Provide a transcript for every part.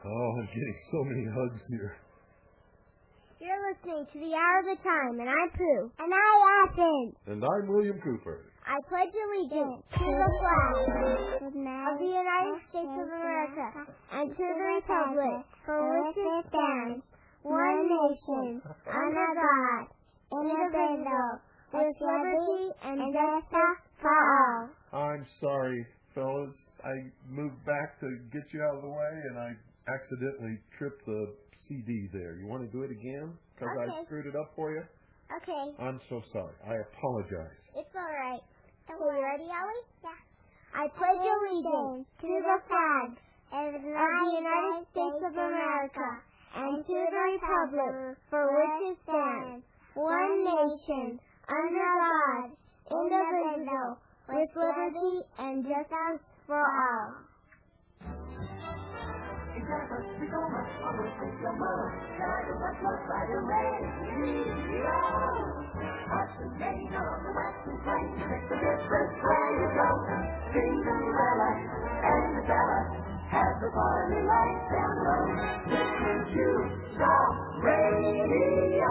Oh, I'm getting so many hugs here. You're listening to The Hour of the Time, and I'm Pooh. And I'm Athens. And I'm William Cooper. I pledge allegiance to the flag of the United States of America and to the republic for which it stands, one nation, under God, indivisible, with liberty and justice for all. I'm sorry, fellas. I moved back to get you out of the way, and I accidentally tripped the CD there. You want to do it again? Because Okay. I screwed it up for you? Okay. I'm so sorry. I apologize. It's all right. So you ready, Ellie? Yeah. I pledge allegiance to the flag of the United States of America and to the republic for which it stands, one nation, under God, indivisible, with liberty and justice for all. Cinderella and the Bella have the party lights down low. Listen to the radio.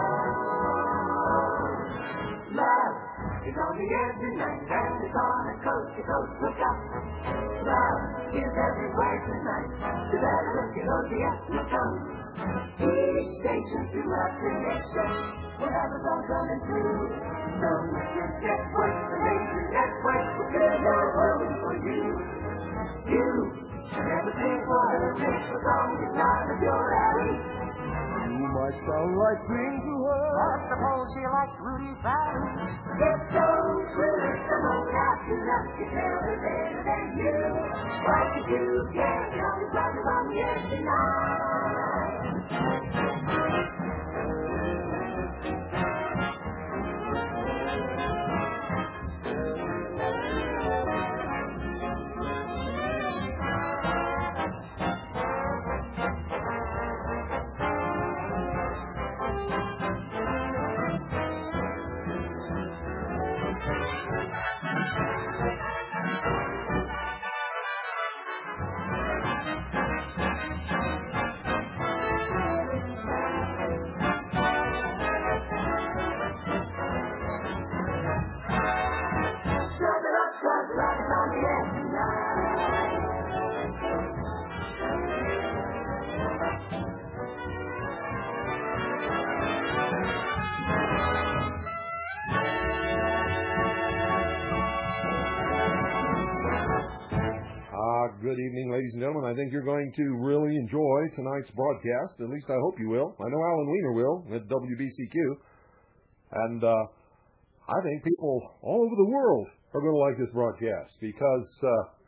Love is on the air tonight, and it's on a coast-to-coast lookout. Love is everywhere tonight. You better look at ODF come. Each station throughout the nation will have a song coming through. So Mr. Network, the major network, will fill your world for you. You should never think what a mix for song is not of your alley. You might sound like Green to her, but suppose she likes Rudy Valley. It's so true, some old happy enough to tell her better than you. What you do, can't help it, rock on the air tonight. Good evening, ladies and gentlemen. I think you're going to really enjoy tonight's broadcast. At least I hope you will. I know Alan Weiner will at WBCQ. And I think people all over the world are going to like this broadcast because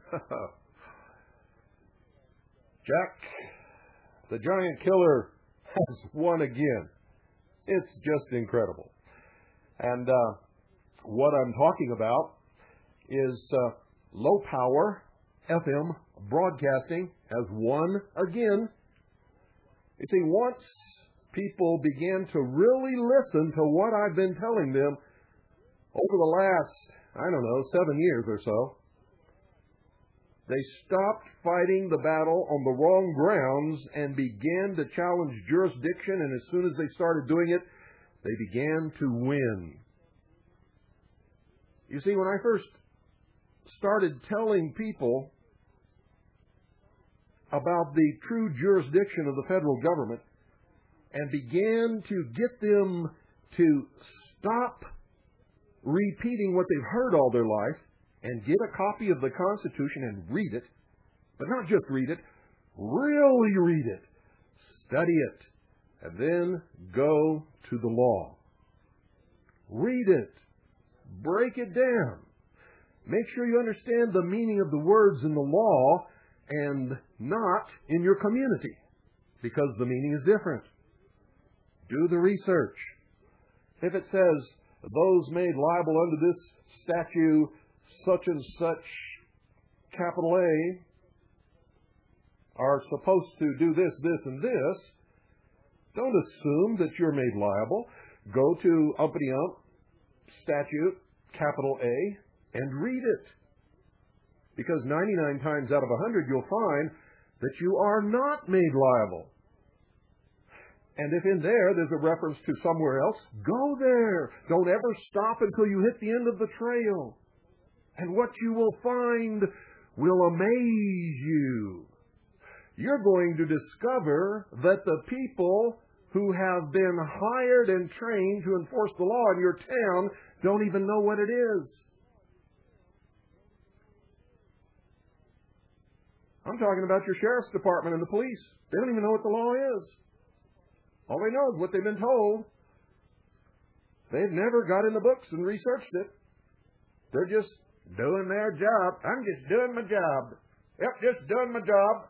Jack, the Giant Killer, has won again. It's just incredible. And what I'm talking about is low power FM broadcasting has won again. You see, once people began to really listen to what I've been telling them over the last, 7 years or so, they stopped fighting the battle on the wrong grounds and began to challenge jurisdiction, and as soon as they started doing it, they began to win. You see, when I first started telling people about the true jurisdiction of the federal government and began to get them to stop repeating what they've heard all their life and get a copy of the Constitution and read it, but not just read it, really read it, study it, and then go to the law. Read it. Break it down. Make sure you understand the meaning of the words in the law and not in your community, because the meaning is different. Do the research. If it says, those made liable under this statute, such and such, capital A, are supposed to do this, this, and this, don't assume that you're made liable. Go to uppity-ump, statute, capital A, and read it. Because 99 times out of 100, you'll find that you are not made liable. And if in there's a reference to somewhere else, go there. Don't ever stop until you hit the end of the trail. And what you will find will amaze you. You're going to discover that the people who have been hired and trained to enforce the law in your town don't even know what it is. I'm talking about your sheriff's department and the police. They don't even know what the law is. All they know is what they've been told. They've never got in the books and researched it. They're just doing their job. I'm just doing my job. Yep, just doing my job.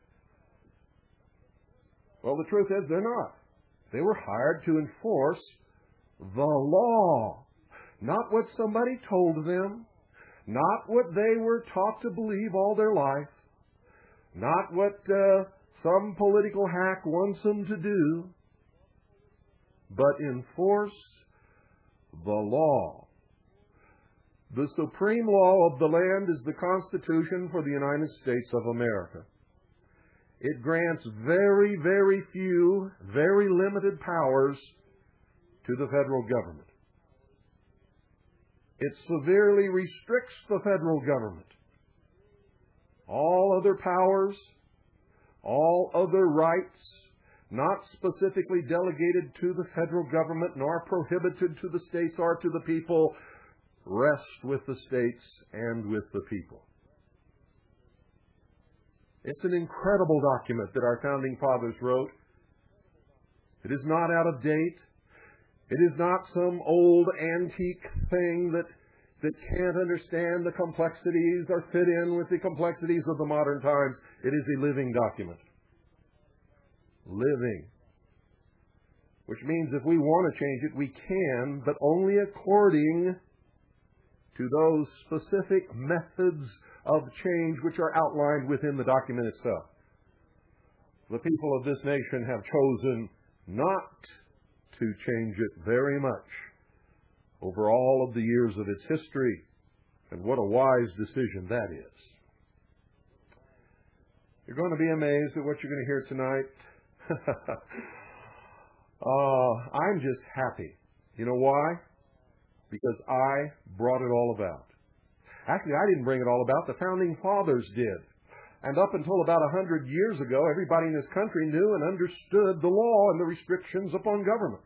Well, the truth is they're not. They were hired to enforce the law, not what somebody told them, not what they were taught to believe all their life, not what some political hack wants them to do, but enforce the law. The supreme law of the land is the Constitution for the United States of America. It grants very, very few, very limited powers to the federal government. It severely restricts the federal government. All other powers, all other rights, not specifically delegated to the federal government nor prohibited to the states or to the people, rest with the states and with the people. It's an incredible document that our founding fathers wrote. It is not out of date. It is not some old antique thing that can't understand the complexities or fit in with the complexities of the modern times. It is a living document. Living. Which means if we want to change it, we can, but only according to those specific methods of change which are outlined within the document itself. The people of this nation have chosen not to change it very much over all of the years of its history, and what a wise decision that is. You're going to be amazed at what you're going to hear tonight. I'm just happy. You know why? Because I brought it all about. Actually, I didn't bring it all about. The founding fathers did. And up until about 100 years ago, everybody in this country knew and understood the law and the restrictions upon government.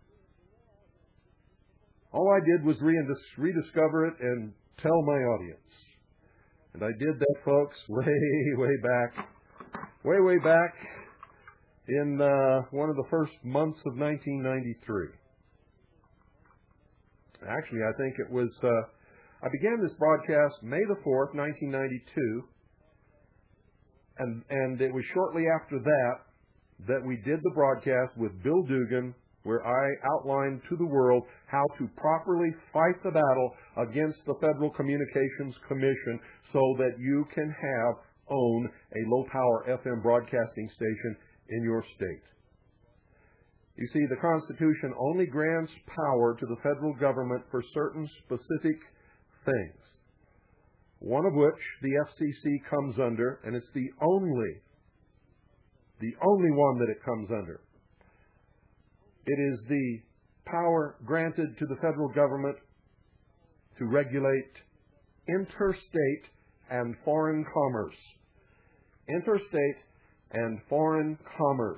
All I did was rediscover it and tell my audience. And I did that, folks, way back in one of the first months of 1993. Actually, I think it was, I began this broadcast May the 4th, 1992, and it was shortly after that we did the broadcast with Bill Dugan, where I outlined to the world how to properly fight the battle against the Federal Communications Commission so that you can own a low-power FM broadcasting station in your state. You see, the Constitution only grants power to the federal government for certain specific things, one of which the FCC comes under, and it's the only one that it comes under. It is the power granted to the federal government to regulate interstate and foreign commerce. Interstate and foreign commerce.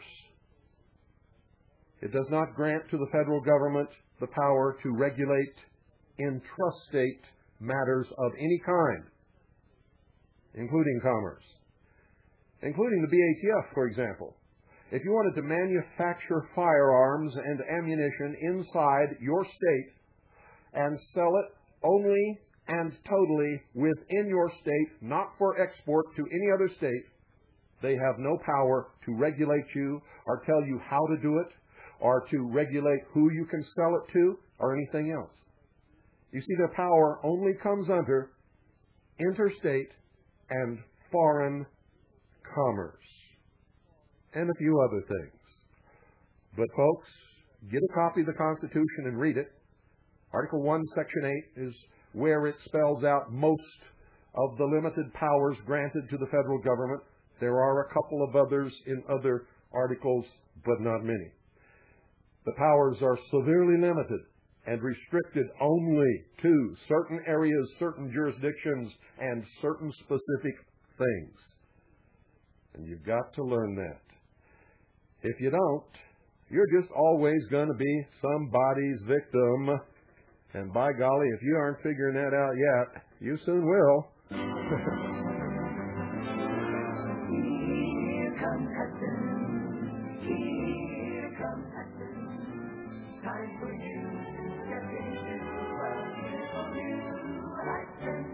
It does not grant to the federal government the power to regulate intrastate matters of any kind, including commerce, including the BATF, for example. If you wanted to manufacture firearms and ammunition inside your state and sell it only and totally within your state, not for export to any other state, they have no power to regulate you or tell you how to do it or to regulate who you can sell it to or anything else. You see, their power only comes under interstate and foreign commerce and a few other things. But folks, get a copy of the Constitution and read it. Article 1, Section 8 is where it spells out most of the limited powers granted to the federal government There are a couple of others in other articles, but not many. The powers are severely limited and restricted only to certain areas, certain jurisdictions, and certain specific things. And you've got to learn that. If you don't, you're just always going to be somebody's victim. And by golly, if you aren't figuring that out yet, you soon will. Here comes Hudson. Here comes Hudson. Time for you to step into a beautiful new Hudson.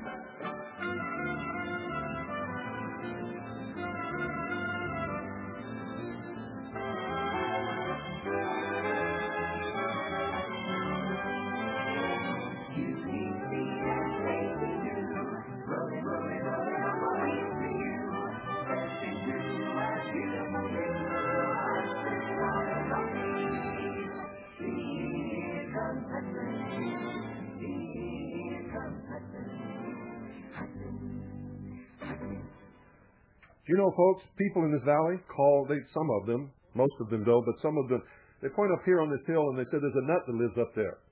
You know, folks, people in this valley some of them, most of them don't, but some of them, they point up here on this hill and they say there's a nut that lives up there.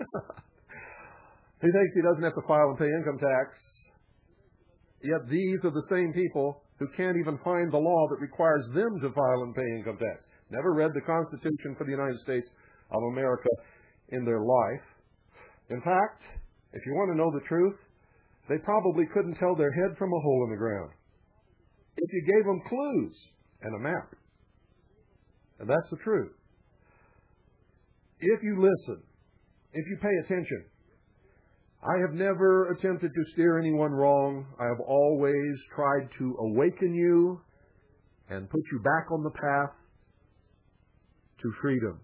He thinks he doesn't have to file and pay income tax. Yet these are the same people who can't even find the law that requires them to file and pay income tax. Never read the Constitution for the United States of America in their life. In fact, if you want to know the truth, they probably couldn't tell their head from a hole in the ground if you gave them clues and a map. And that's the truth. If you listen, if you pay attention, I have never attempted to steer anyone wrong. I have always tried to awaken you and put you back on the path to freedom,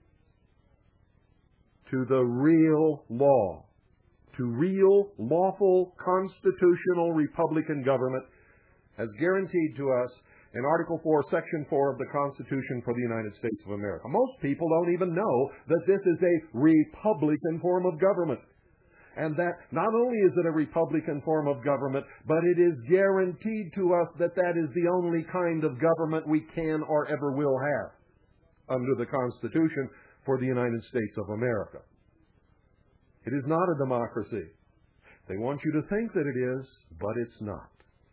to the real law, to real, lawful, constitutional Republican government as guaranteed to us in Article 4, Section 4 of the Constitution for the United States of America. Most people don't even know that this is a Republican form of government. And that not only is it a Republican form of government, but it is guaranteed to us that that is the only kind of government we can or ever will have under the Constitution for the United States of America. It is not a democracy. They want you to think that it is, but it's not.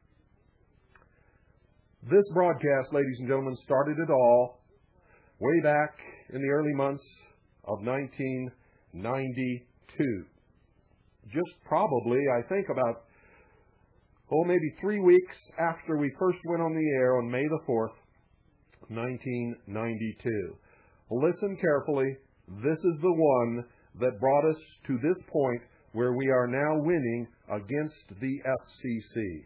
This broadcast, ladies and gentlemen, started it all way back in the early months of 1992. Just probably, I think about, maybe 3 weeks after we first went on the air on May the 4th, 1992. Listen carefully. This is the one that brought us to this point where we are now winning against the FCC.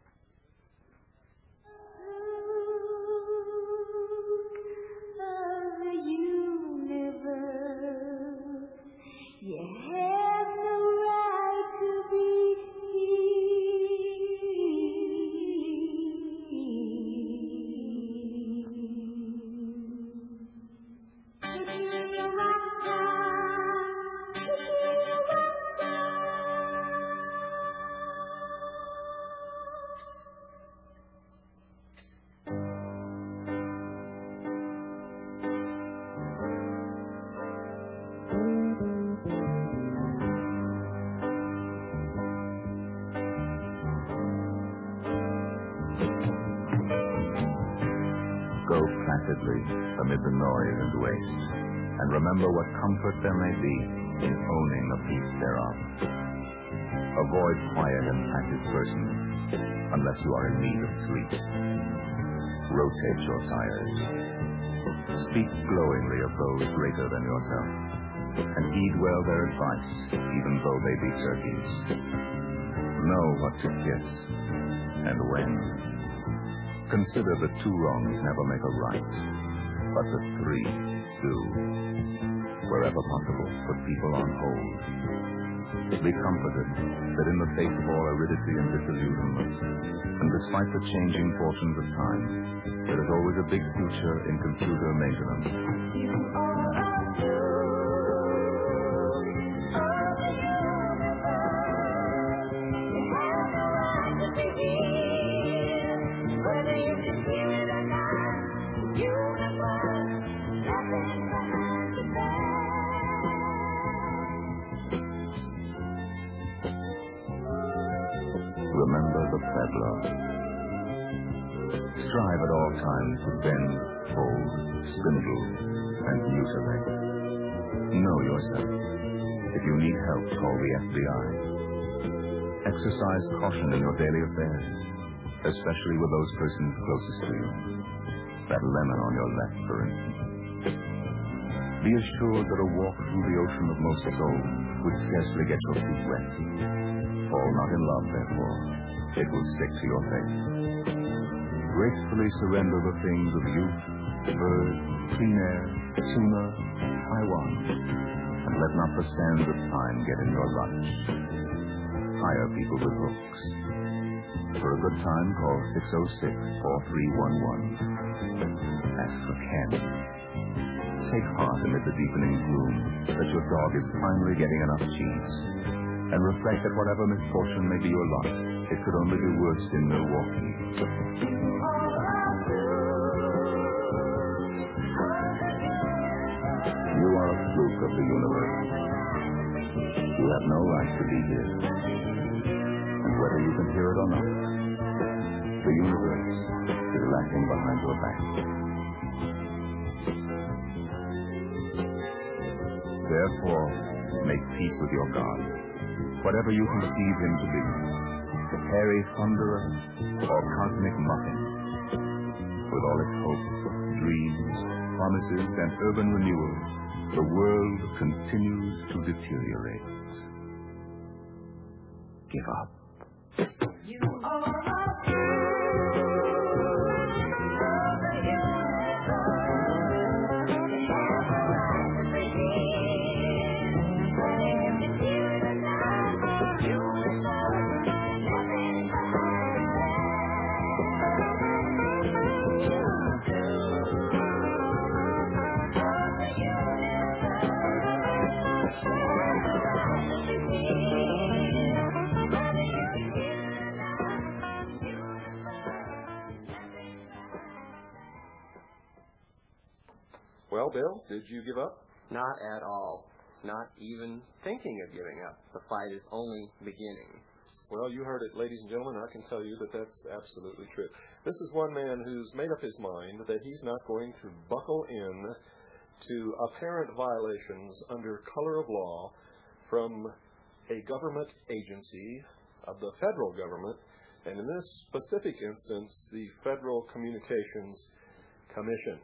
Amid the noise and waste, and remember what comfort there may be in owning a piece thereof. Avoid quiet and passive persons unless you are in need of sleep. Rotate your tires. Speak glowingly of those greater than yourself, and heed well their advice, even though they be turkeys. Know what to kiss, and when. Consider that 2 wrongs never make a right, but the 3 do. Wherever possible, put people on hold. Be comforted that in the face of all aridity and disillusionment, and despite the changing fortunes of time, there is always a big future in computer maintenance. You are you that love. Strive at all times to bend, fold, spindle, and mutilate. Know yourself. If you need help, call the FBI. Exercise caution in your daily affairs, especially with those persons closest to you. That lemon on your left, for instance. Be assured that a walk through the ocean of most souls would scarcely get your feet wet. Fall not in love, therefore. It will stick to your face. Gracefully surrender the things of youth, bird, clean air, tuna, Taiwan, and let not the sands of time get in your lunch. Hire people with hooks. For a good time, call 606-4311. Ask for Ken. Take heart amid the deepening gloom that your dog is finally getting enough cheese, and reflect that whatever misfortune may be your lot, it could only be worse in Milwaukee. You are a fluke of the universe. You have no right to be here. And whether you can hear it or not, the universe is laughing behind your back. Therefore, make peace with your God, whatever you conceive him to be, the hairy thunderer or cosmic muffin. With all its hopes, dreams, promises, and urban renewal, the world continues to deteriorate. Give up. You are Well, Bill, did you give up? Not at all. Not even thinking of giving up. The fight is only beginning. Well, you heard it, ladies and gentlemen. I can tell you that that's absolutely true. This is one man who's made up his mind that he's not going to buckle in to apparent violations under color of law from a government agency of the federal government, and in this specific instance, the Federal Communications Commission.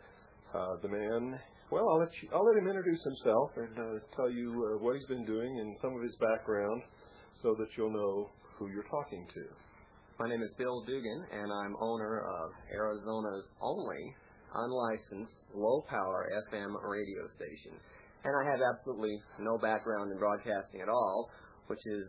The man, well, I'll let him introduce himself and tell you what he's been doing and some of his background so that you'll know who you're talking to. My name is Bill Dugan, and I'm owner of Arizona's only unlicensed low-power FM radio station. And I have absolutely no background in broadcasting at all, which is,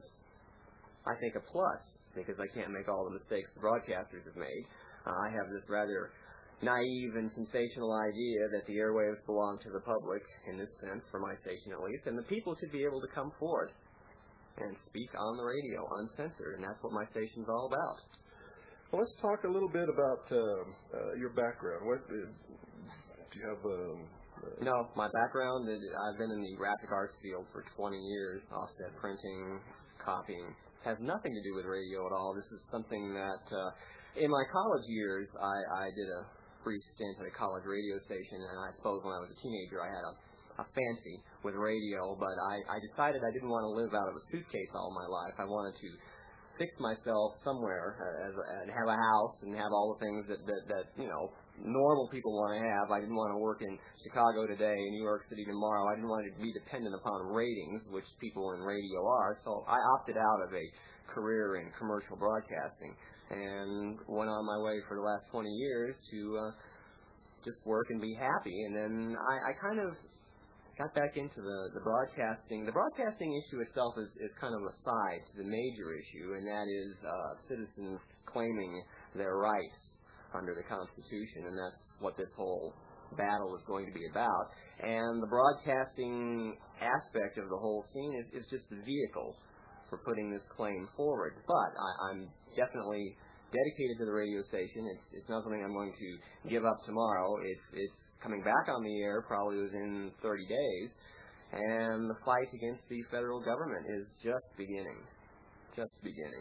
I think, a plus, because I can't make all the mistakes the broadcasters have made. I have this rather naive and sensational idea that the airwaves belong to the public, in this sense, for my station at least, and the people should be able to come forward and speak on the radio, uncensored, and that's what my station's all about. Well, let's talk a little bit about your background. What do you have? No, my background, I've been in the graphic arts field for 20 years, offset printing, copying. Has nothing to do with radio at all. This is something that, in my college years, I did a brief stint at a college radio station, and I suppose when I was a teenager I had a fancy with radio, but I decided I didn't want to live out of a suitcase all my life. I wanted to fix myself somewhere and have a house and have all the things that you know, normal people want to have. I didn't want to work in Chicago today, New York City tomorrow. I didn't want to be dependent upon ratings, which people in radio are, so I opted out of a career in commercial broadcasting and went on my way for the last 20 years to just work and be happy. And then I kind of got back into the broadcasting. The broadcasting issue itself is kind of a side to the major issue, and that is citizens claiming their rights under the Constitution, and that's what this whole battle is going to be about. And the broadcasting aspect of the whole scene is just the vehicle for putting this claim forward. But I'm definitely dedicated to the radio station. It's not something I'm going to give up tomorrow. It's coming back on the air probably within 30 days, and the fight against the federal government is just beginning. Just beginning.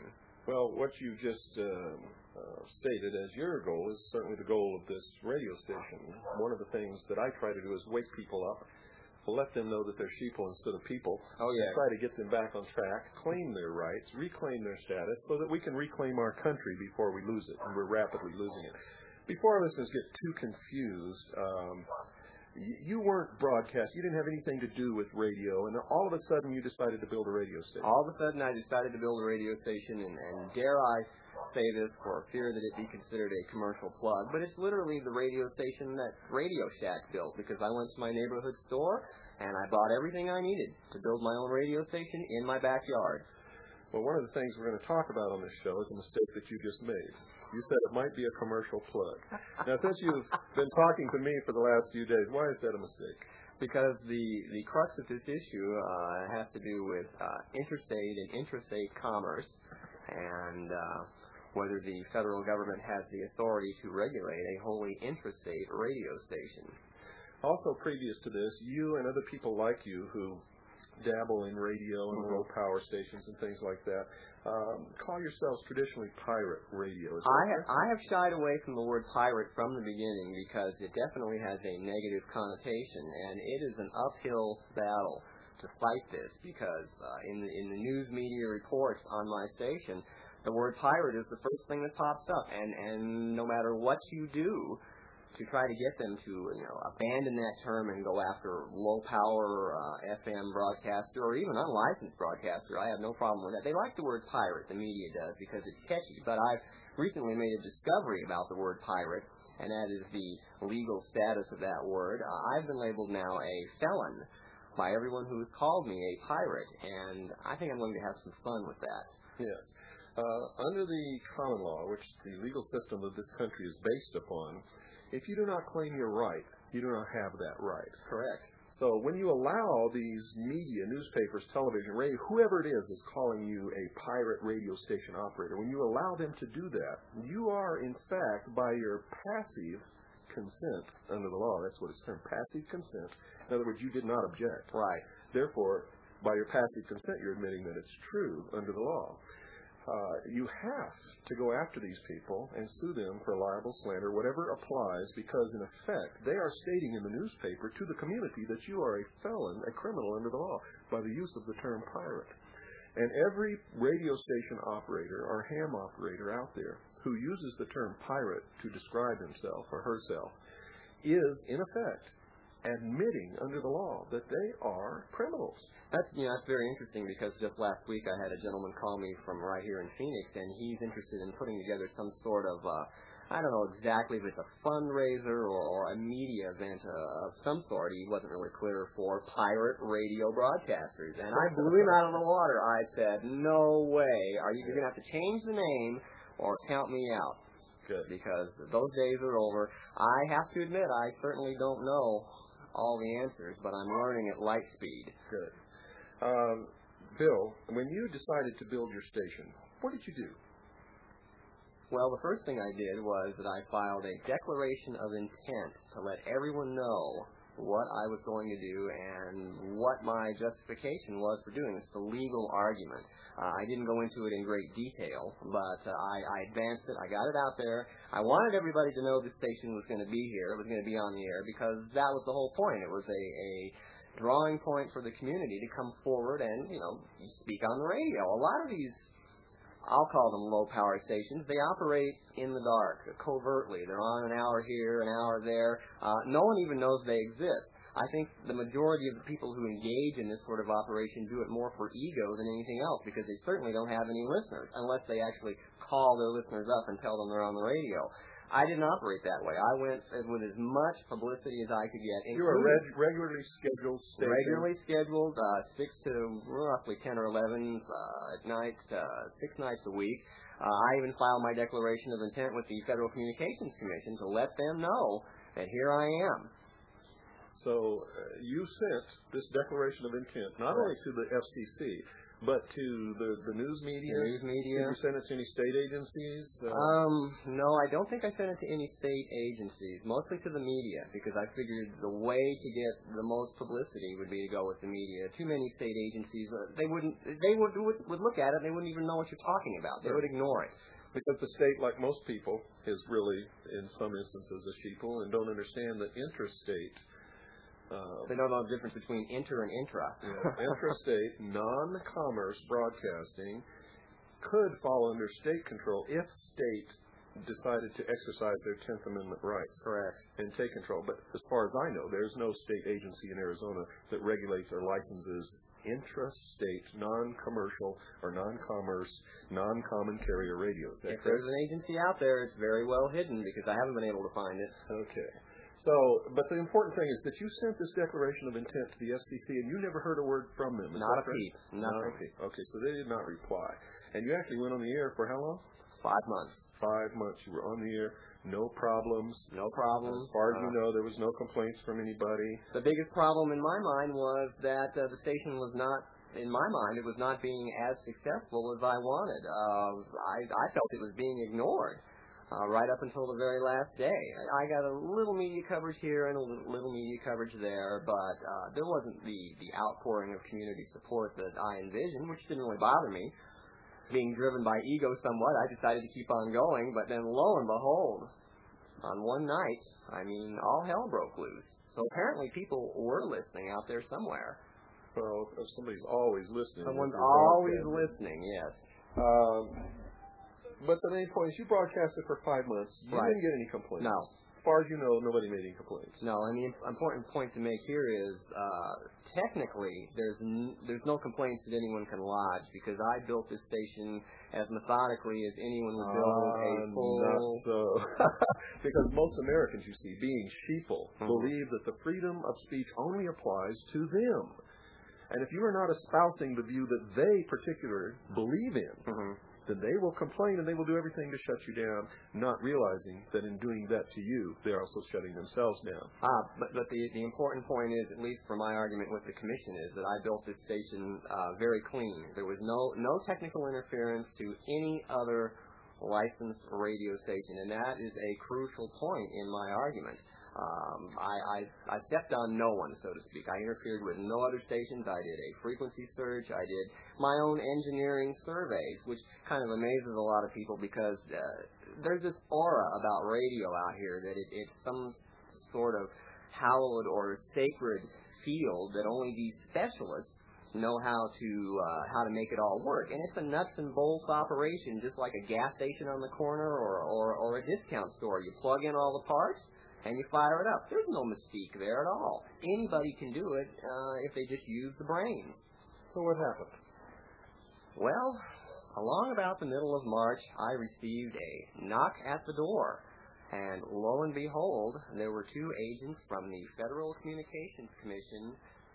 Well, what you just stated as your goal is certainly the goal of this radio station. One of the things that I try to do is wake people up, let them know that they're sheeple instead of people. Oh, yeah. Try to get them back on track, claim their rights, reclaim their status, so that we can reclaim our country before we lose it, and we're rapidly losing it. Before our listeners get too confused, you weren't broadcast. You didn't have anything to do with radio, and all of a sudden you decided to build a radio station. All of a sudden I decided to build a radio station, and dare I say this for fear that it be considered a commercial plug, but it's literally the radio station that Radio Shack built, because I went to my neighborhood store and I bought everything I needed to build my own radio station in my backyard. Well, one of the things we're going to talk about on this show is a mistake that you just made. You said it might be a commercial plug. Now, since you've been talking to me for the last few days, why is that a mistake? Because the crux of this issue has to do with interstate and intrastate commerce, and whether the federal government has the authority to regulate a wholly intrastate radio station. Also, previous to this, you and other people like you who dabble in radio and low power stations and things like that, call yourselves traditionally pirate radio. I have shied away from the word pirate from the beginning because it definitely has a negative connotation, and it is an uphill battle to fight this, because in the news media reports on my station, the word pirate is the first thing that pops up, and no matter what you do to try to get them to abandon that term and go after low-power FM broadcaster or even unlicensed broadcaster, I have no problem with that. They like the word pirate, the media does, because it's catchy. But I've recently made a discovery about the word pirate, and that is the legal status of that word. I've been labeled now a felon by everyone who has called me a pirate, and I think I'm going to have some fun with that. Yes. Under the common law, which the legal system of this country is based upon, if you do not claim your right, you do not have that right. Correct. So when you allow these media, newspapers, television, radio, whoever it is calling you a pirate radio station operator, when you allow them to do that, you are, in fact, by your passive consent under the law, that's what it's termed, passive consent. In other words, you did not object. Right. Therefore, by your passive consent, you're admitting that it's true under the law. You have to go after these people and sue them for libel, slander, whatever applies, because in effect they are stating in the newspaper to the community that you are a felon, a criminal under the law, by the use of the term pirate. And every radio station operator or ham operator out there who uses the term pirate to describe himself or herself is, in effect, admitting under the law that they are criminals. That's very interesting, because just last week I had a gentleman call me from right here in Phoenix, and he's interested in putting together some sort of, I don't know exactly if it's a fundraiser or a media event of some sort. He wasn't really clear for pirate radio broadcasters, and I blew him out of the water. I said, no way. Are you going to have to change the name or count me out? Good. Because those days are over. I have to admit, I certainly don't know all the answers, but I'm learning at light speed. Good. Bill, when you decided to build your station, what did you do? Well, the first thing I did was that I filed a declaration of intent to let everyone know what I was going to do and what my justification was for doing this. It's a legal argument. I didn't go into it in great detail, but I advanced it. I got it out there. I wanted everybody to know the station was going to be here. It was going to be on the air, because that was the whole point. It was a drawing point for the community to come forward and, speak on the radio. A lot of these, I'll call them low-power stations, they operate in the dark, covertly. They're on an hour here, an hour there. No one even knows they exist. I think the majority of the people who engage in this sort of operation do it more for ego than anything else, because they certainly don't have any listeners, unless they actually call their listeners up and tell them they're on the radio. I didn't operate that way. I went with as much publicity as I could get. You were regularly scheduled station? Regularly scheduled, 6 to roughly 10 or 11 at night, 6 nights a week. I even filed my declaration of intent with the Federal Communications Commission to let them know that here I am. So you sent this declaration of intent not only to the FCC, But to the news media? The news media. Did you send it to any state agencies? No, I don't think I sent it to any state agencies, mostly to the media, because I figured the way to get the most publicity would be to go with the media. Too many state agencies, they would look at it and they wouldn't even know what you're talking about. They would ignore it. Because the state, like most people, is really, in some instances, a sheeple and don't understand that interstate. They don't know the difference between inter and intra. Intrastate, non-commerce broadcasting could fall under state control if state decided to exercise their 10th Amendment rights. Correct. And take control. But as far as I know, there's no state agency in Arizona that regulates or licenses intrastate, non-commercial, or non-commerce, non-common carrier radios. If there's an agency out there, it's very well hidden because I haven't been able to find it. Okay. So, but the important thing is that you sent this declaration of intent to the FCC and you never heard a word from them. Not a peep. Not a peep. Okay, so they did not reply. And you actually went on the air for how long? 5 months. 5 months. You were on the air. No problems. No problems. As far as you know, there was no complaints from anybody. The biggest problem in my mind was that the station was not, in my mind, it was not being as successful as I wanted. I felt it was being ignored. Right up until the very last day. I got a little media coverage here and a little media coverage there, but there wasn't the outpouring of community support that I envisioned, which didn't really bother me. Being driven by ego somewhat, I decided to keep on going, but then lo and behold, on one night, all hell broke loose. So apparently people were listening out there somewhere. Well, if somebody's always listening. Someone's always listening, yes. But the main point is you broadcasted for 5 months. You didn't get any complaints. No. As far as you know, nobody made any complaints. No, and the important point to make here is technically there's no complaints that anyone can lodge because I built this station as methodically as anyone would build a full... Not so. Because most Americans, you see, being sheeple, believe that the freedom of speech only applies to them. And if you are not espousing the view that they particularly believe in, then they will complain and they will do everything to shut you down, not realizing that in doing that to you, they're also shutting themselves down. But the important point is, at least for my argument with the commission, is that I built this station very clean. There was no technical interference to any other licensed radio station, and that is a crucial point in my argument. I stepped on no one, so to speak. I interfered with no other stations. I did a frequency search. I did my own engineering surveys, which kind of amazes a lot of people because there's this aura about radio out here that it's some sort of hallowed or sacred field that only these specialists know how to make it all work. And it's a nuts and bolts operation, just like a gas station on the corner or a discount store. You plug in all the parts and you fire it up. There's no mystique there at all. Anybody can do it if they just use the brains. So what happened? Well, along about the middle of March, I received a knock at the door. And lo and behold, there were 2 agents from the Federal Communications Commission.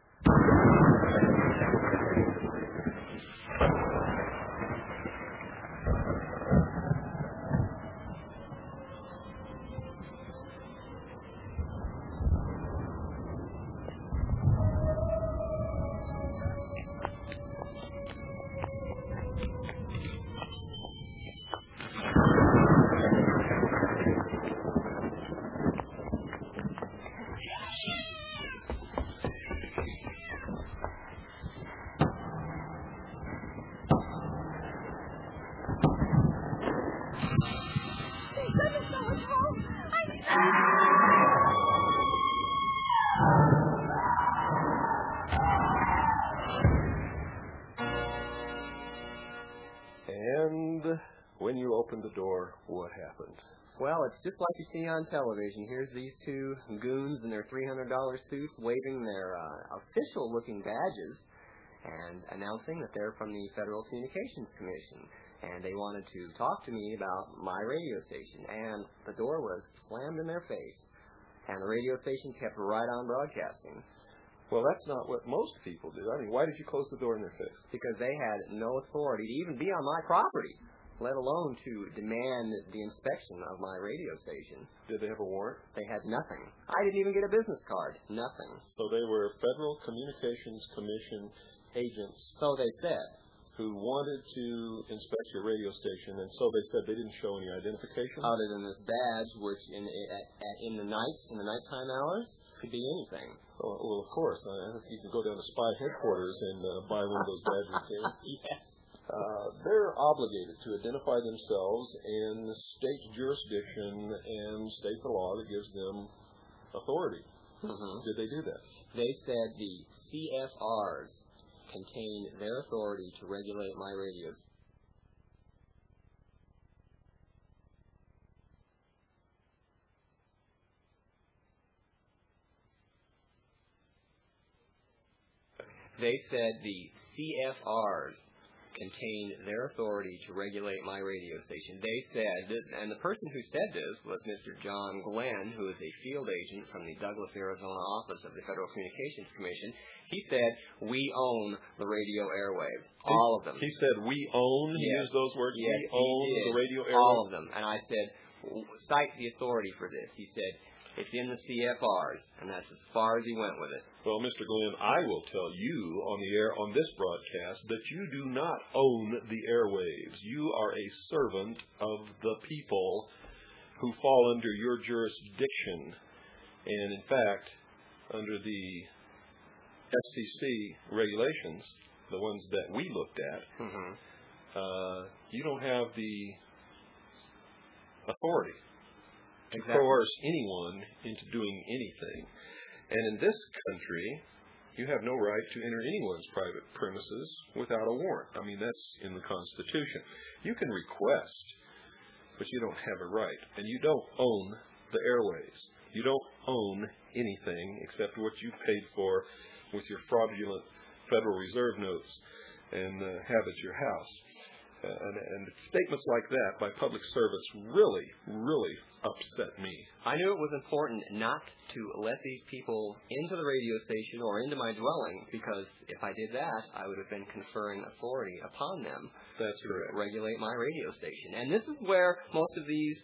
And when you opened the door, what happened? Well, it's just like you see on television. Here's these 2 goons in their $300 suits waving their official-looking badges and announcing that they're from the Federal Communications Commission. And they wanted to talk to me about my radio station. And the door was slammed in their face. And the radio station kept right on broadcasting. Well, that's not what most people do. I mean, why did you close the door in their face? Because they had no authority to even be on my property, let alone to demand the inspection of my radio station. Did they have a warrant? They had nothing. I didn't even get a business card. Nothing. So they were Federal Communications Commission agents. So they said. who wanted to inspect your radio station, and so they said they didn't show any identification? Other than this badge, which in the nighttime hours, could be anything. Well, of course. You can go down to spy headquarters and buy one of those badges. Yes. They're obligated to identify themselves in state jurisdiction and state the law that gives them authority. Mm-hmm. Did they do that? They said the CFRs contain their authority to regulate my radios. They said the CFRs contain their authority to regulate my radio station. They said, and the person who said this was Mr. John Glenn, who is a field agent from the Douglas, Arizona office of the Federal Communications Commission. He said, we own the radio airwaves, all of them. He said, we own? He used those words? Yes, we own the radio airwaves? All of them. And I said, cite the authority for this. He said, it's in the CFRs, and that's as far as he went with it. Well, Mr. Glenn, I will tell you on the air on this broadcast that you do not own the airwaves. You are a servant of the people who fall under your jurisdiction. And in fact, under the FCC regulations, the ones that we looked at, you don't have the authority to coerce anyone into doing anything. And in this country, you have no right to enter anyone's private premises without a warrant. I mean, that's in the Constitution. You can request, but you don't have a right. And you don't own the airways. You don't own anything except what you paid for with your fraudulent Federal Reserve notes and have at your house. And statements like that by public servants really, really upset me. I knew it was important not to let these people into the radio station or into my dwelling, because if I did that, I would have been conferring authority upon them to regulate my radio station. And this is where most of these,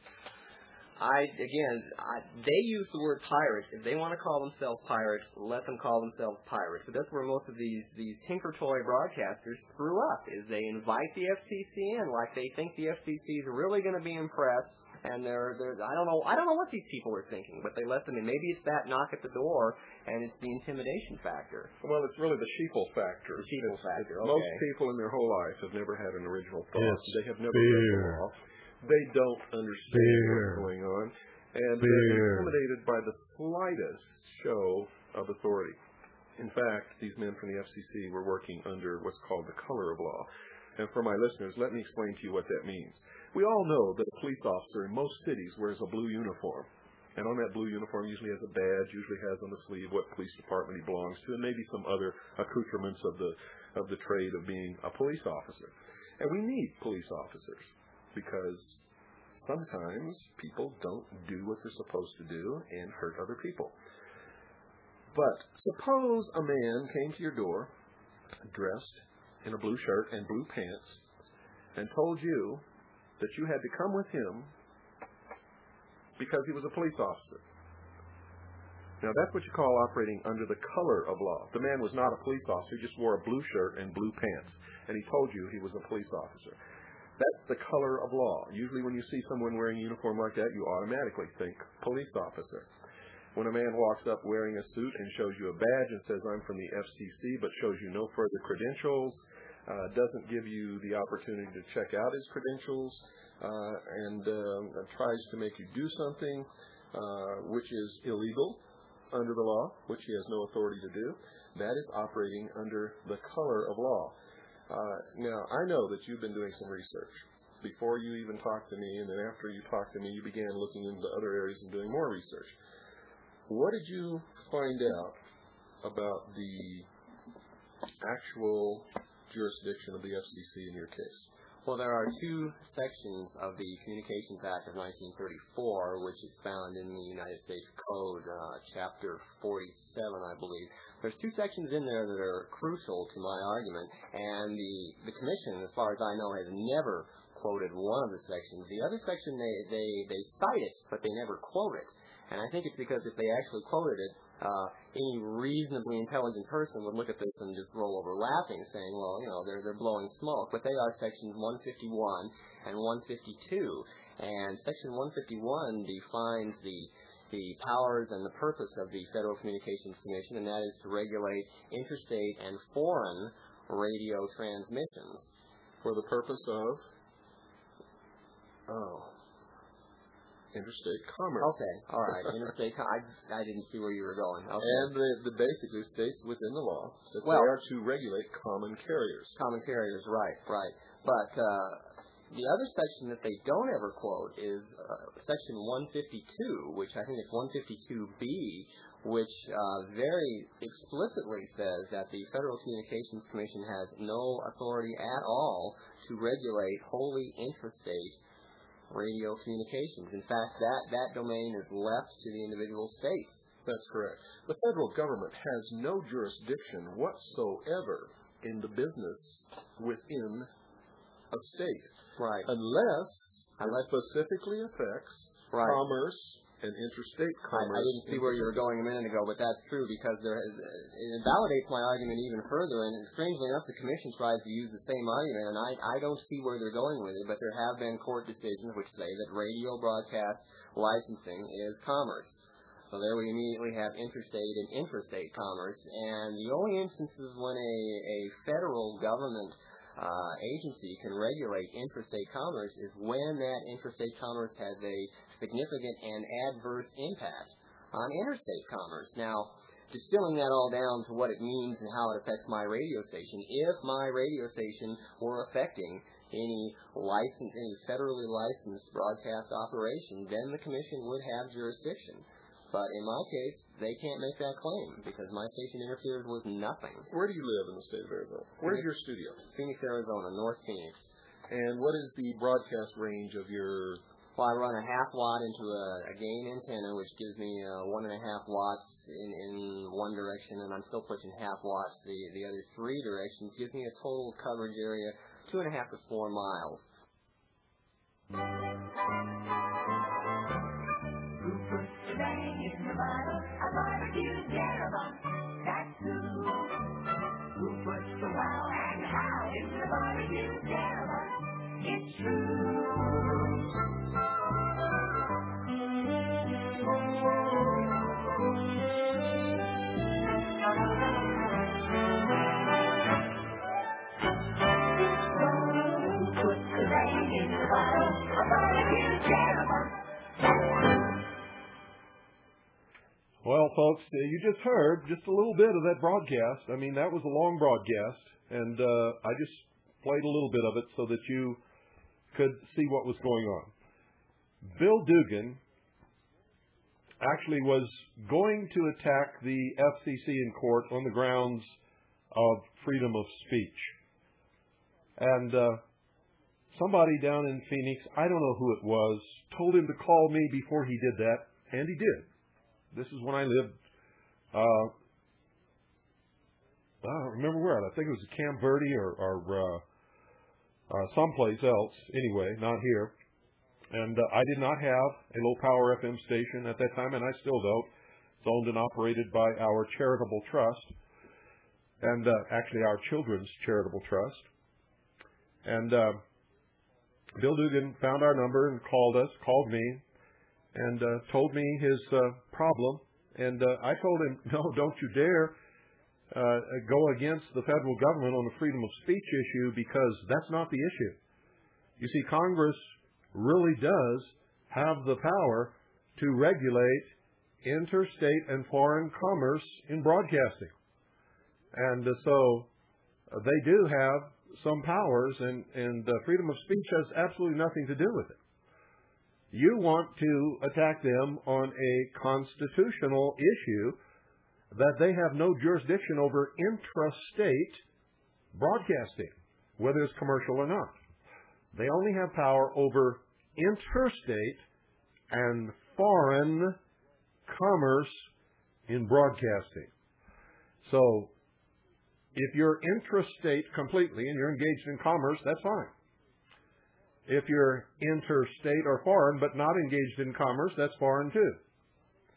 they use the word pirates. If they want to call themselves pirates, let them call themselves pirates. But that's where most of these tinker toy broadcasters screw up, is they invite the FCC in like they think the FCC is really going to be impressed. And they're I don't know what these people are thinking, but they let them in. Maybe it's that knock at the door, and it's the intimidation factor. Well, it's really the sheeple factor. The sheeple factor, okay. Most people in their whole life have never had an original thought. They have never fear. read the law. They don't understand what's going on. And they're intimidated by the slightest show of authority. In fact, these men from the FCC were working under what's called the color of law. And for my listeners, let me explain to you what that means. We all know that a police officer in most cities wears a blue uniform. And on that blue uniform usually has a badge, usually has on the sleeve what police department he belongs to, and maybe some other accoutrements of the trade of being a police officer. And we need police officers because sometimes people don't do what they're supposed to do and hurt other people. But suppose a man came to your door dressed in a blue shirt and blue pants and told you that you had to come with him because he was a police officer. Now, that's what you call operating under the color of law. The man was not a police officer. He just wore a blue shirt and blue pants, and he told you he was a police officer. That's the color of law. Usually when you see someone wearing a uniform like that, you automatically think police officer. When a man walks up wearing a suit and shows you a badge and says, I'm from the FCC, but shows you no further credentials, doesn't give you the opportunity to check out his credentials, and tries to make you do something which is illegal under the law, which he has no authority to do, that is operating under the color of law. Now, I know that you've been doing some research. Before you even talked to me, and then after you talked to me, you began looking into other areas and doing more research. What did you find out about the actual jurisdiction of the FCC in your case? Well, there are two sections of the Communications Act of 1934, which is found in the United States Code, Chapter 47, I believe. There's two sections in there that are crucial to my argument, and the Commission, as far as I know, has never quoted one of the sections. The other section, they cite it, but they never quote it. And I think it's because if they actually quoted it, any reasonably intelligent person would look at this and just roll over laughing, saying, well, they're blowing smoke. But they are sections 151 and 152. And section 151 defines the powers and the purpose of the Federal Communications Commission, and that is to regulate interstate and foreign radio transmissions. For the purpose of? Interstate commerce. Okay, all right. Interstate I didn't see where you were going. Okay. And the basically states within the law that they are to regulate common carriers. Common carriers, right. But the other section that they don't ever quote is section 152, which I think is 152B, which very explicitly says that the Federal Communications Commission has no authority at all to regulate wholly intrastate radio communications. In fact, that domain is left to the individual states. That's correct. The federal government has no jurisdiction whatsoever in the business within a state. Right. Unless it specifically affects commerce and interstate commerce. I didn't see where you were going a minute ago, but that's true because it invalidates my argument even further. And strangely enough, the Commission tries to use the same argument, and I don't see where they're going with it. But there have been court decisions which say that radio broadcast licensing is commerce. So there we immediately have interstate and intrastate commerce. And the only instances when a federal government agency can regulate intrastate commerce is when that intrastate commerce has a significant and adverse impact on interstate commerce. Now, distilling that all down to what it means and how it affects my radio station, if my radio station were affecting any federally licensed broadcast operation, then the Commission would have jurisdiction. But in my case, they can't make that claim because my station interferes with nothing. Where do you live in the state of Arizona? Where's your studio? Phoenix, Arizona, North Phoenix. And what is the broadcast range of your... Well, I run a half watt into a gain antenna, which gives me 1.5 watts in one direction, and I'm still pushing half watts the other three directions. Gives me a total coverage area 2.5 to 4 miles. In the bottle, a barbecue Jeroboam. That's who puts the wow and how in the barbecue Jeroboam. It's true. Who puts the bang in the bottle, a barbecue Jeroboam. Well, folks, you just heard just a little bit of that broadcast. I mean, that was a long broadcast, and I just played a little bit of it so that you could see what was going on. Bill Dugan actually was going to attack the FCC in court on the grounds of freedom of speech. And somebody down in Phoenix, I don't know who it was, told him to call me before he did that, and he did. This is when I lived, I don't remember where. I think it was Camp Verde or someplace else. Anyway, not here. And I did not have a low-power FM station at that time, and I still don't. It's owned and operated by our charitable trust, and actually our children's charitable trust. And Bill Dugan found our number and called me, and told me his problem. And I told him, no, don't you dare go against the federal government on the freedom of speech issue, because that's not the issue. You see, Congress really does have the power to regulate interstate and foreign commerce in broadcasting. And so they do have some powers, and freedom of speech has absolutely nothing to do with it. You want to attack them on a constitutional issue that they have no jurisdiction over intrastate broadcasting, whether it's commercial or not. They only have power over interstate and foreign commerce in broadcasting. So if you're intrastate completely and you're engaged in commerce, that's fine. If you're interstate or foreign but not engaged in commerce, that's foreign too.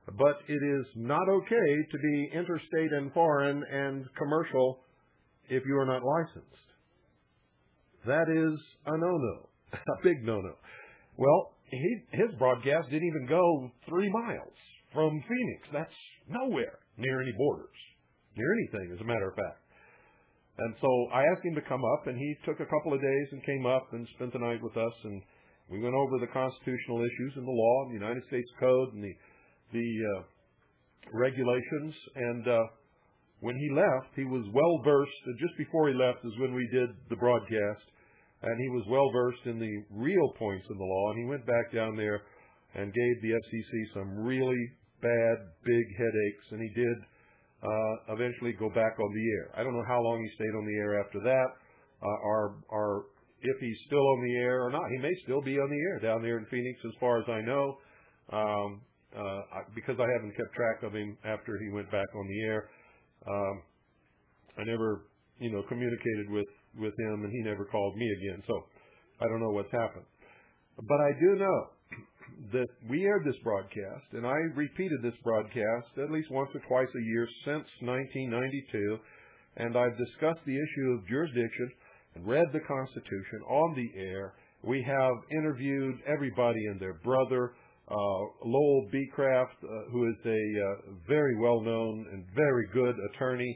but it is not okay to be interstate and foreign and commercial if you are not licensed. That is a no-no, a big no-no. Well, his broadcast didn't even go 3 miles from Phoenix. That's nowhere near any borders, near anything, as a matter of fact. And so I asked him to come up, and he took a couple of days and came up and spent the night with us, and we went over the constitutional issues and the law and the United States Code and the regulations. And when he left, he was well-versed. Just before he left is when we did the broadcast, and he was well-versed in the real points of the law, and he went back down there and gave the FCC some really bad, big headaches, and he did eventually go back on the air. I don't know how long he stayed on the air after that, or if he's still on the air or not. He may still be on the air down there in Phoenix, as far as I know, because I haven't kept track of him after he went back on the air. I never, communicated with him, and he never called me again, so I don't know what's happened. But I do know that we aired this broadcast, and I repeated this broadcast at least once or twice a year since 1992, and I've discussed the issue of jurisdiction and read the Constitution on the air. We have interviewed everybody and their brother, Lowell Beecraft, who is a very well-known and very good attorney.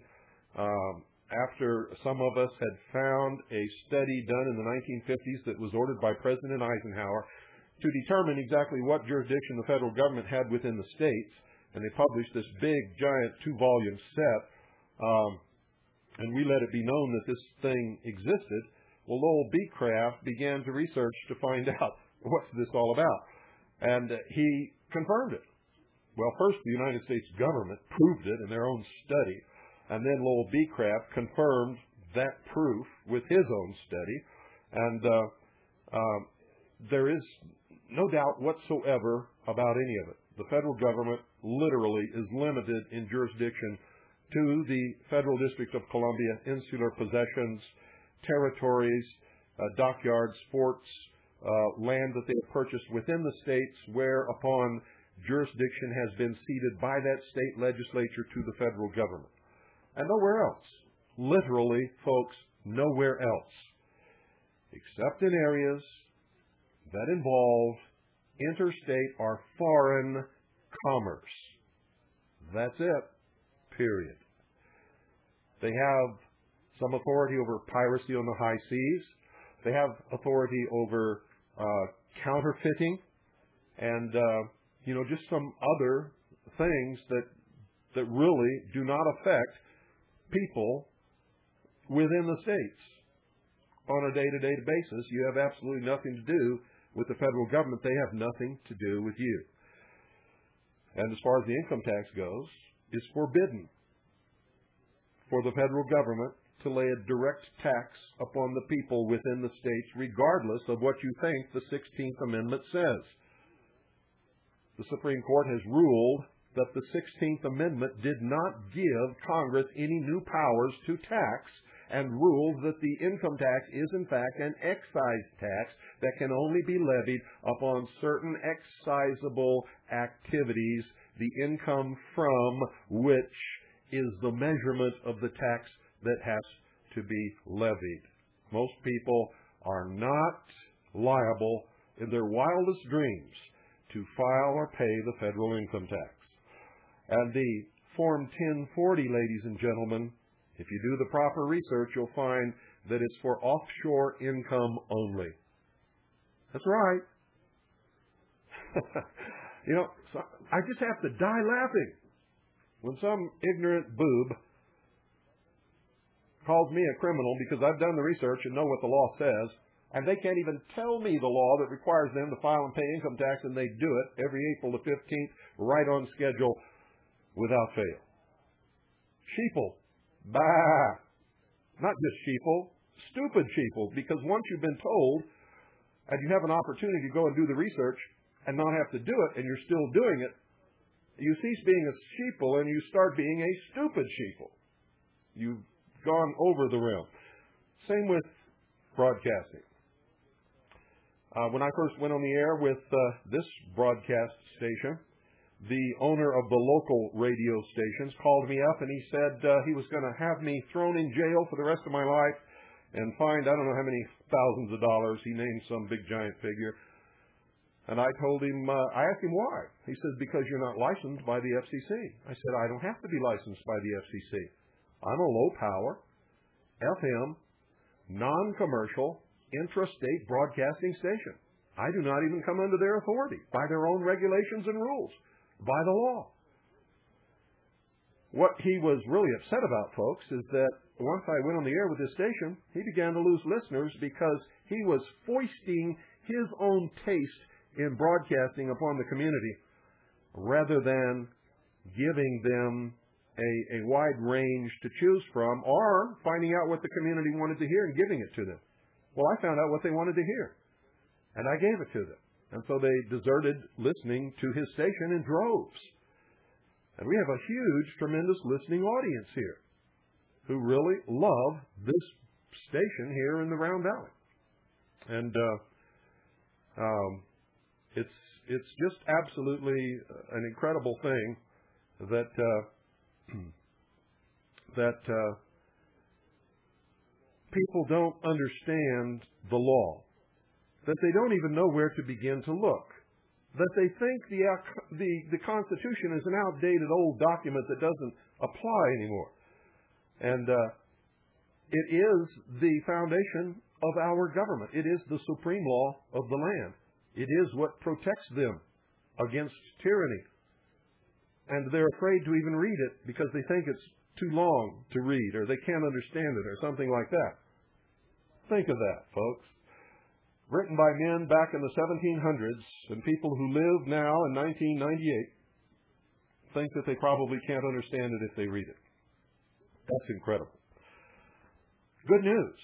After some of us had found a study done in the 1950s that was ordered by President Eisenhower to determine exactly what jurisdiction the federal government had within the states, and they published this big, giant 2-volume set, and we let it be known that this thing existed. Well, Lowell Beecraft began to research to find out what's this all about, and he confirmed it. Well, first the United States government proved it in their own study, and then Lowell Beecraft confirmed that proof with his own study, and there is no doubt whatsoever about any of it. The federal government literally is limited in jurisdiction to the Federal District of Columbia, insular possessions, territories, dockyards, forts, land that they have purchased within the states, whereupon jurisdiction has been ceded by that state legislature to the federal government. And nowhere else. Literally, folks, nowhere else. Except in areas that involve interstate or foreign commerce. That's it. Period. They have some authority over piracy on the high seas. They have authority over counterfeiting and, just some other things that really do not affect people within the states. On a day-to-day basis, you have absolutely nothing to do with the federal government. They have nothing to do with you. And as far as the income tax goes, it's forbidden for the federal government to lay a direct tax upon the people within the states, regardless of what you think the 16th Amendment says. The Supreme Court has ruled that the 16th Amendment did not give Congress any new powers to tax, and ruled that the income tax is in fact an excise tax that can only be levied upon certain excisable activities, the income from which is the measurement of the tax that has to be levied. Most people are not liable in their wildest dreams to file or pay the federal income tax. And the Form 1040, ladies and gentlemen, if you do the proper research, you'll find that it's for offshore income only. That's right. So I just have to die laughing when some ignorant boob calls me a criminal because I've done the research and know what the law says, and they can't even tell me the law that requires them to file and pay income tax, and they do it every April the 15th, right on schedule, without fail. Sheeple. Bah! Not just sheeple, stupid sheeple, because once you've been told and you have an opportunity to go and do the research and not have to do it, and you're still doing it, you cease being a sheeple and you start being a stupid sheeple. You've gone over the rim. Same with broadcasting. When I first went on the air with this broadcast station, the owner of the local radio stations, called me up and he said he was going to have me thrown in jail for the rest of my life and fined I don't know how many thousands of dollars. He named some big giant figure. And I told him, I asked him why. He says, because you're not licensed by the FCC. I said, I don't have to be licensed by the FCC. I'm a low-power, FM, non-commercial, intrastate broadcasting station. I do not even come under their authority, by their own regulations and rules, by the law. What he was really upset about, folks, is that once I went on the air with this station, he began to lose listeners because he was foisting his own taste in broadcasting upon the community rather than giving them a wide range to choose from or finding out what the community wanted to hear and giving it to them. Well, I found out what they wanted to hear, and I gave it to them. And so they deserted listening to his station in droves. And we have a huge, tremendous listening audience here who really love this station here in the Round Valley. And it's just absolutely an incredible thing that people don't understand the law, that they don't even know where to begin to look, that they think the Constitution is an outdated old document that doesn't apply anymore. And it is the foundation of our government. It is the supreme law of the land. It is what protects them against tyranny. And they're afraid to even read it because they think it's too long to read or they can't understand it or something like that. Think of that, folks. Written by men back in the 1700s, and people who live now in 1998 think that they probably can't understand it if they read it. That's incredible. Good news.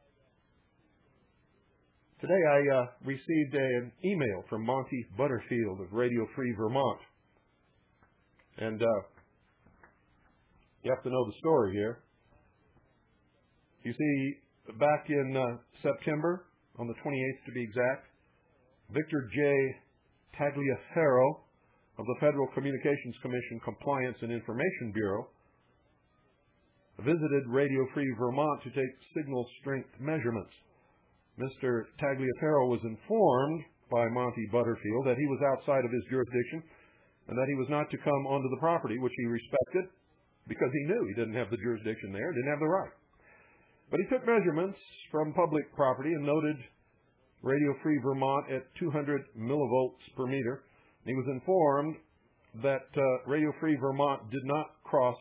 Today I received an email from Monty Butterfield of Radio Free Vermont. And you have to know the story here. You see, back in September, on the 28th to be exact, Victor J. Tagliaferro of the Federal Communications Commission Compliance and Information Bureau visited Radio Free Vermont to take signal strength measurements. Mr. Tagliaferro was informed by Monty Butterfield that he was outside of his jurisdiction and that he was not to come onto the property, which he respected because he knew he didn't have the jurisdiction there, didn't have the right. But he took measurements from public property and noted Radio Free Vermont at 200 millivolts per meter. He was informed that Radio Free Vermont did not cross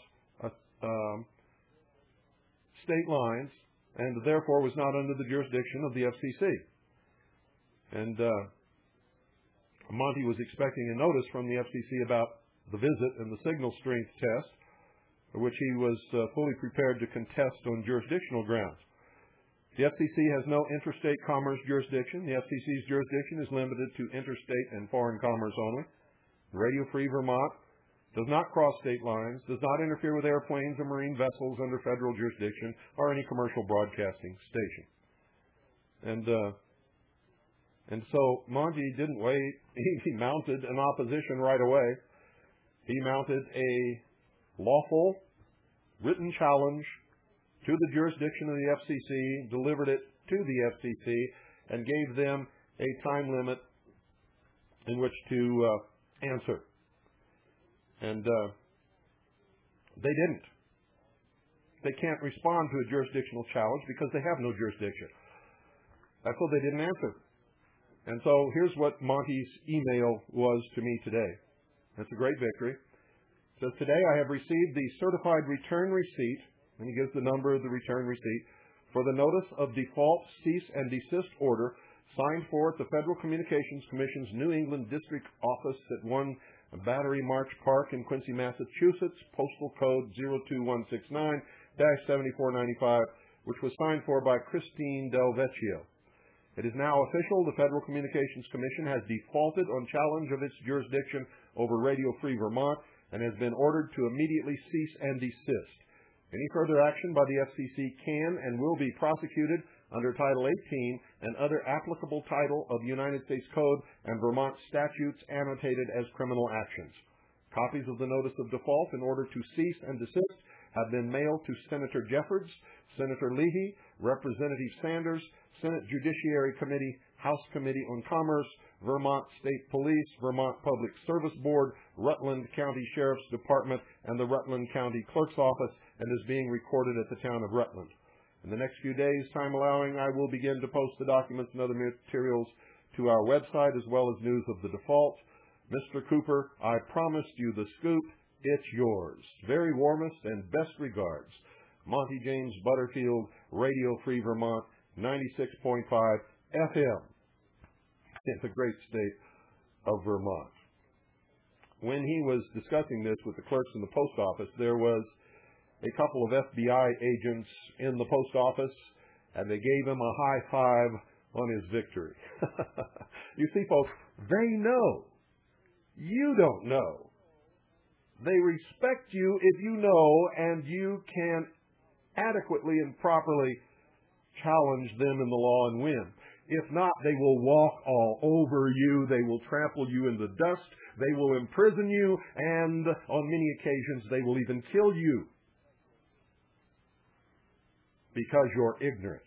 state lines and therefore was not under the jurisdiction of the FCC. And Monty was expecting a notice from the FCC about the visit and the signal strength test, which he was fully prepared to contest on jurisdictional grounds. The FCC has no interstate commerce jurisdiction. The FCC's jurisdiction is limited to interstate and foreign commerce only. Radio Free Vermont does not cross state lines, does not interfere with airplanes or marine vessels under federal jurisdiction or any commercial broadcasting station. And so Monty didn't wait. He mounted an opposition right away. He mounted a lawful written challenge to the jurisdiction of the FCC, delivered it to the FCC, and gave them a time limit in which to answer. And they didn't. They can't respond to a jurisdictional challenge because they have no jurisdiction. That's why they didn't answer. And so here's what Monty's email was to me today. That's a great victory. It says, today I have received the certified return receipt, and he gives the number of the return receipt, for the notice of default cease and desist order signed for at the Federal Communications Commission's New England District Office at 1 Battery March Park in Quincy, Massachusetts, postal code 02169-7495, which was signed for by Christine Del Vecchio. It is now official. The Federal Communications Commission has defaulted on challenge of its jurisdiction over Radio Free Vermont and has been ordered to immediately cease and desist. Any further action by the FCC can and will be prosecuted under Title 18 and other applicable title of the United States Code and Vermont statutes annotated as criminal actions. Copies of the notice of default in order to cease and desist have been mailed to Senator Jeffords, Senator Leahy, Representative Sanders, Senate Judiciary Committee, House Committee on Commerce, Vermont State Police, Vermont Public Service Board, Rutland County Sheriff's Department, and the Rutland County Clerk's Office, and is being recorded at the town of Rutland. In the next few days, time allowing, I will begin to post the documents and other materials to our website, as well as news of the default. Mr. Cooper, I promised you the scoop. It's yours. Very warmest and best regards. Monty James Butterfield, Radio Free Vermont, 96.5 FM in the great state of Vermont. When he was discussing this with the clerks in the post office, there was a couple of FBI agents in the post office, and they gave him a high five on his victory. You see, folks, they know. You don't know. They respect you if you know and you can adequately and properly challenge them in the law and win. If not, they will walk all over you. They will trample you in the dust. They will imprison you, and on many occasions they will even kill you because you're ignorant.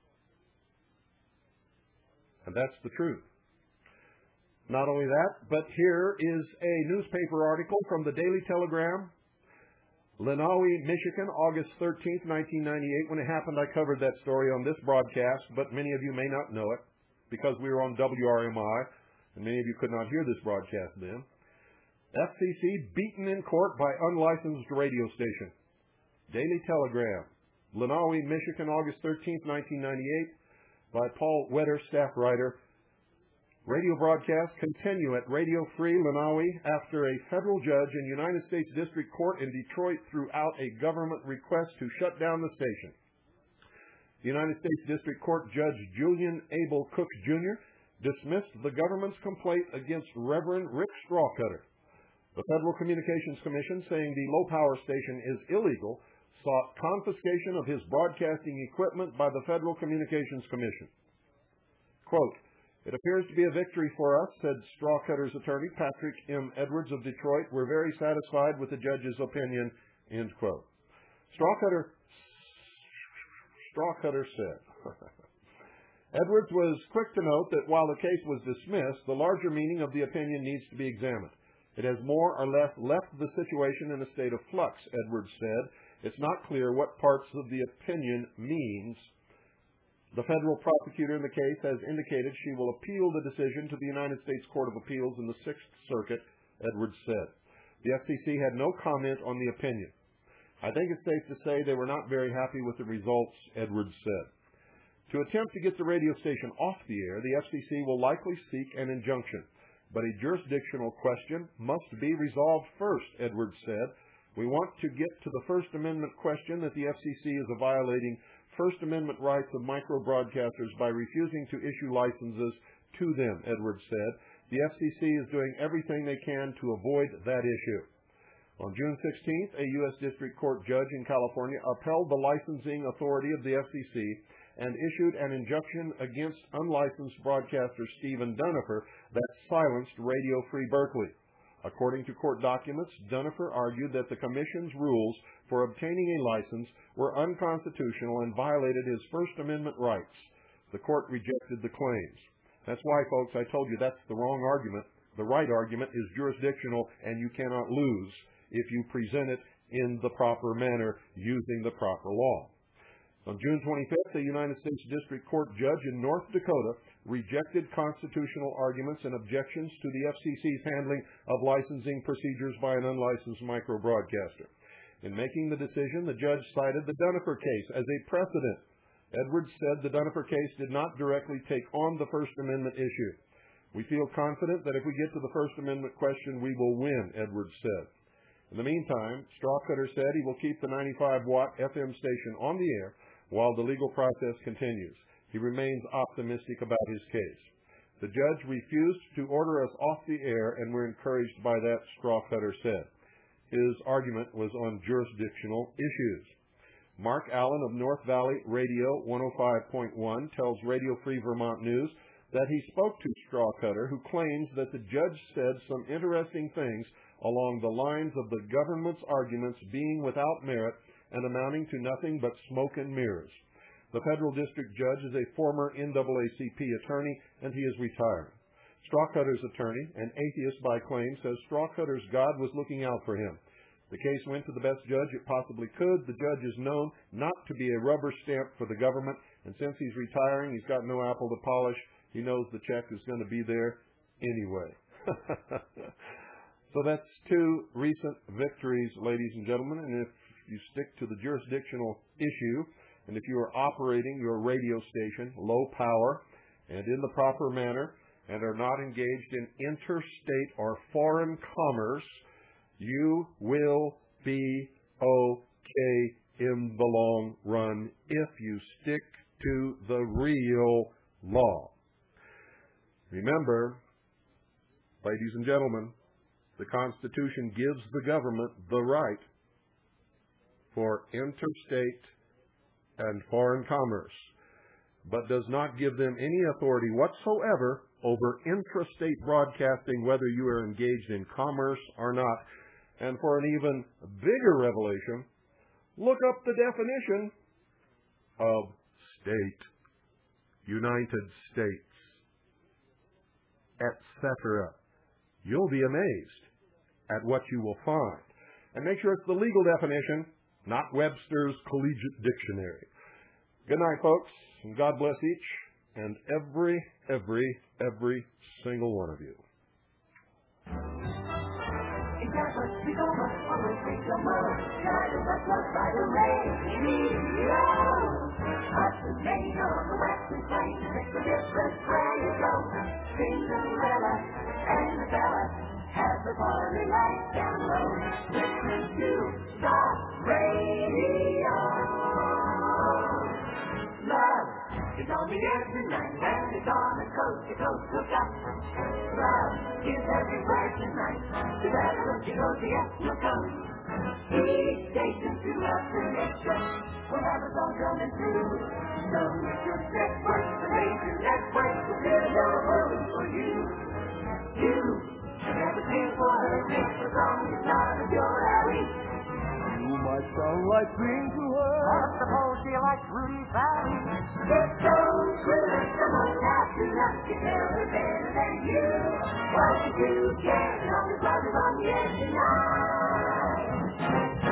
And that's the truth. Not only that, but here is a newspaper article from the Daily Telegram, Lenawi, Michigan, August 13th, 1998. When it happened, I covered that story on this broadcast, but many of you may not know it because we were on WRMI, and many of you could not hear this broadcast then. FCC beaten in court by unlicensed radio station. Daily Telegram, Lenawi, Michigan, August 13th, 1998, by Paul Wetter, staff writer. Radio broadcasts continue at Radio Free Lenawi after a federal judge in United States District Court in Detroit threw out a government request to shut down the station. The United States District Court Judge Julian Abel Cooks Jr. dismissed the government's complaint against Reverend Rick Strawcutter. The Federal Communications Commission, saying the low-power station is illegal, sought confiscation of his broadcasting equipment by the Federal Communications Commission. Quote, "It appears to be a victory for us," said Strawcutter's attorney, Patrick M. Edwards of Detroit. "We're very satisfied with the judge's opinion," end quote. Strawcutter said. Edwards was quick to note that while the case was dismissed, the larger meaning of the opinion needs to be examined. "It has more or less left the situation in a state of flux," Edwards said. "It's not clear what parts of the opinion means." The federal prosecutor in the case has indicated she will appeal the decision to the United States Court of Appeals in the Sixth Circuit, Edwards said. The FCC had no comment on the opinion. "I think it's safe to say they were not very happy with the results," Edwards said. To attempt to get the radio station off the air, the FCC will likely seek an injunction. But a jurisdictional question must be resolved first, Edwards said. "We want to get to the First Amendment question that the FCC is violating First Amendment rights of micro-broadcasters by refusing to issue licenses to them," Edwards said. "The FCC is doing everything they can to avoid that issue." On June 16th, a U.S. District Court judge in California upheld the licensing authority of the FCC and issued an injunction against unlicensed broadcaster Stephen Dunifer that silenced Radio Free Berkeley. According to court documents, Dunifer argued that the Commission's rules for obtaining a license were unconstitutional and violated his First Amendment rights. The court rejected the claims. That's why, folks, I told you that's the wrong argument. The right argument is jurisdictional, and you cannot lose if you present it in the proper manner using the proper law. On June 25th, a United States District Court judge in North Dakota rejected constitutional arguments and objections to the FCC's handling of licensing procedures by an unlicensed micro-broadcaster. In making the decision, the judge cited the Dunifer case as a precedent. Edwards said the Dunifer case did not directly take on the First Amendment issue. "We feel confident that if we get to the First Amendment question, we will win," Edwards said. In the meantime, Strawcutter said he will keep the 95-watt FM station on the air while the legal process continues. He remains optimistic about his case. "The judge refused to order us off the air, and we're encouraged by that," Strawcutter said. His argument was on jurisdictional issues. Mark Allen of North Valley Radio 105.1 tells Radio Free Vermont News that he spoke to Strawcutter, who claims that the judge said some interesting things along the lines of the government's arguments being without merit and amounting to nothing but smoke and mirrors. The federal district judge is a former NAACP attorney, and he is retired. Strawcutter's attorney, an atheist by claim, says Strawcutter's God was looking out for him. The case went to the best judge it possibly could. The judge is known not to be a rubber stamp for the government, and since he's retiring, he's got no apple to polish. He knows the check is going to be there anyway. So that's two recent victories, ladies and gentlemen, and if you stick to the jurisdictional issue, and if you are operating your radio station low power and in the proper manner and are not engaged in interstate or foreign commerce, you will be okay in the long run if you stick to the real law. Remember, ladies and gentlemen, the Constitution gives the government the right for interstate and foreign commerce, but does not give them any authority whatsoever over intrastate broadcasting, whether you are engaged in commerce or not. And for an even bigger revelation, look up the definition of state, United States, etc. You'll be amazed at what you will find. And make sure it's the legal definition, not Webster's Collegiate Dictionary. Good night, folks, and God bless each and every single one of you. Have the party lights down low. Listen to the radio. Love is on the air tonight, and it's on a coast-to-coast hookup. Love is everywhere tonight. You better look, you know the yes will come. Each station to us the nation will have a song coming through. So if you're set for the major network, we'll fill your room for you. You never came for her, it's the song is out of your alley. You might sound like Green to her, Or suppose you like Rudy Valley. It's so good, the most happy luck you ever better than you. What you do, get on the buzzer on the edge tonight.